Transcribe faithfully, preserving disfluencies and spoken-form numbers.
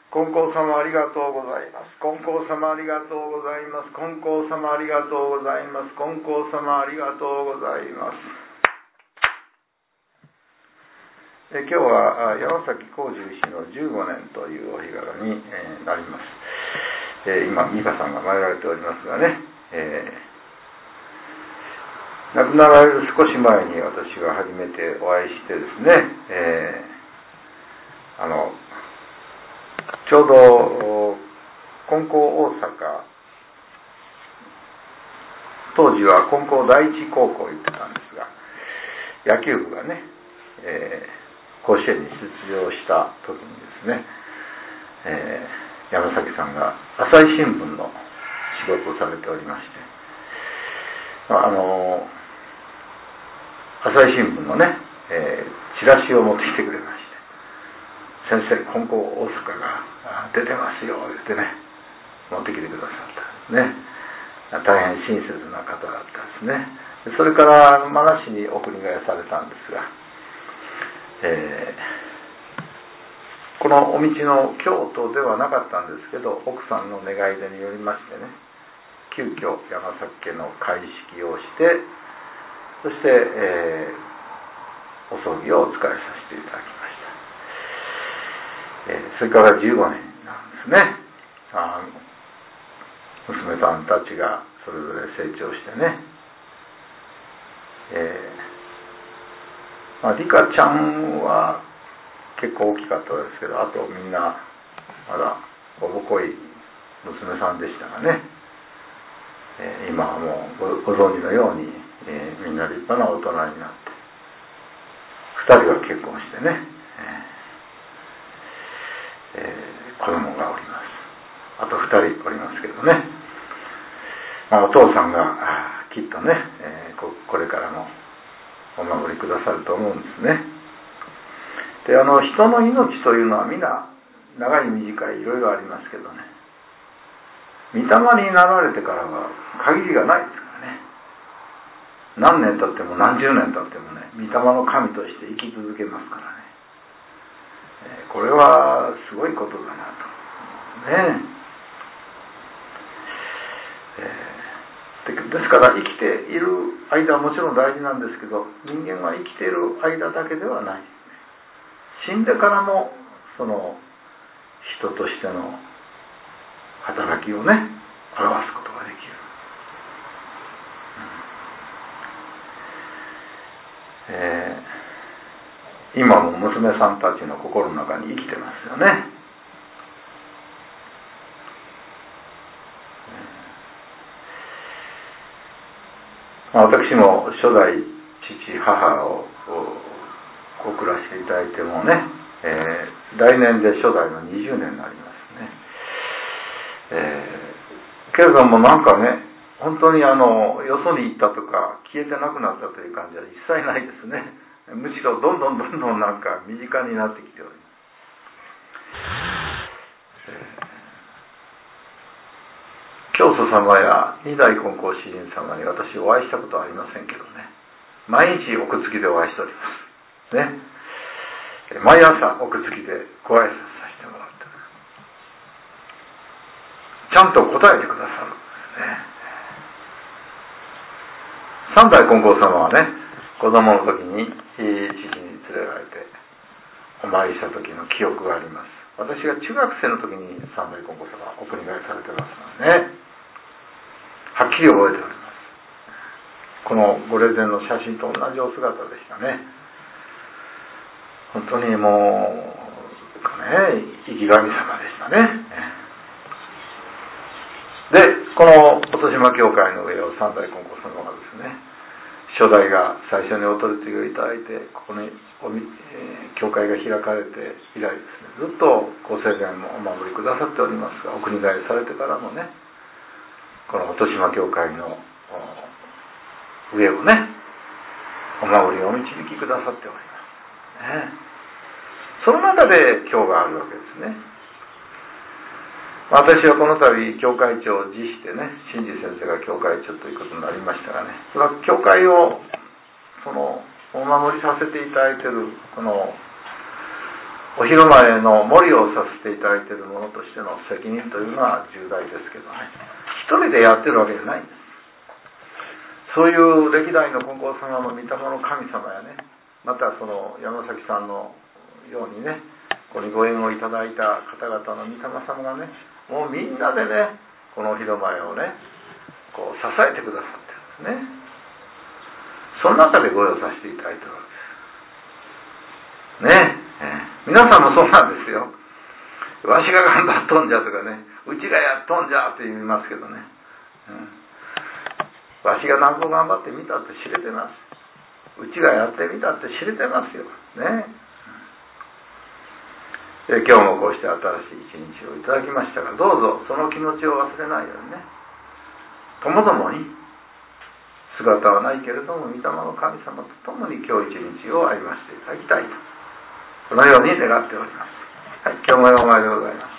金光様ありがとうございます。金光様ありがとうございます。金光様ありがとうございます。金光様ありがとうございます。え今日は山崎幸十氏のじゅうごねんというお日柄に、えー、なります。えー、今美香さんが参られておりますがね、えー、亡くなられる少し前に私が初めてお会いしてですね、えー、あのちょうど金光大阪、当時は金光第一高校行ってたんですが、野球部がね、えー、甲子園に出場した時にですね、えー、山崎さんが朝日新聞の仕事をされておりまして、あの朝日新聞のね、えー、チラシを持ってきてくれまして、先生、金光大阪が出てますよ言ってね、持ってきてくださったんですね。大変親切な方だったんですね。それから真名市にお国替えされたんですが、えー、このお道の京都ではなかったんですけど、奥さんの願い出によりましてね、急遽山崎家の開式をして、そして、えー、お葬儀をお仕えさせていただきました。えー、それからじゅうごねんなんですね。あ娘さんたちがそれぞれ成長してね、えーまあ、リカちゃんは結構大きかったですけど、あとみんなまだおぼこい娘さんでしたがね、えー、今はもう ご, ご存知のように、えー、みんな立派な大人になってふたりは結婚してね、えーえー、子供がおります。あとふたりおりますけどね、まあ、お父さんがきっとね、えー、こ, これからもお守りくださると思うんですね。で、あの人の命というのはみんな長い短いいろいろありますけどね、御霊になられてからは限りがないですからね。何年経っても何十年経ってもね、御霊の神として生き続けますからね、えー、これはすごいことだなとね。えー、で, ですから生きている間はもちろん大事なんですけど、人間は生きている間だけではないですね。死んでからもその人としての働きをね表すことができる、うんえー、今も娘さんたちの心の中に生きてますよね。私も初代父母を送らせていただいてもね、えー、来年で初代のにじゅうねんになりますね。えー、けれどもなんかね、本当にあのよそに行ったとか消えてなくなったという感じは一切ないですね。むしろどんどんどんどんなんか身近になってきております。えー教祖様や二代金光詩人様に私お会いしたことはありませんけどね、毎日おくつきでお会いしておりますね。毎朝おくつきでご挨拶させてもらってちゃんと答えてくださるんですね。三代金光様はね、子供の時に父に連れられてお参りした時の記憶があります。私が中学生の時に三代金光様はお国替えされてますのでね、はっきり覚えております。このご霊前の写真と同じお姿でしたね。本当にもうね、生き神様でしたね。で、この音島教会の上を三代金光様がですね、初代が最初にお取り次ぎをいただいて、ここにお、えー、教会が開かれて以来ですね、ずっとご生前もお守りくださっておりますが、お国替えされてからもね、この音島教会の上をね、お守りをお導きくださっております、ね、その中で今日があるわけですね。私はこの度教会長を辞してね、新次先生が教会長ということになりましたがね、それは教会をそのお守りさせていただいているこのお広間への守りをさせていただいているものとしての責任というのは重大ですけどね、一人でやってるわけじゃないんです。そういう歴代の金光様の御霊の神様やね、またその山崎さんのようにね、ここにご縁をいただいた方々の御霊様がね、もうみんなでね、このお広間をね、こう支えてくださってるんですね。その中でご用させていただいてるわけです。ねえ、皆さんもそうなんですよ。わしが頑張っとんじゃとかね、うちがやっとんじゃって言いますけどね、うん、わしが何個頑張ってみたって知れてます。うちがやってみたって知れてますよね。で今日もこうして新しい一日をいただきましたが、どうぞその気持ちを忘れないようにね、ともどもに姿はないけれども御霊の神様と共に今日一日を歩ませていただきたいと、そのように願っております。はい、今日もお前でございます。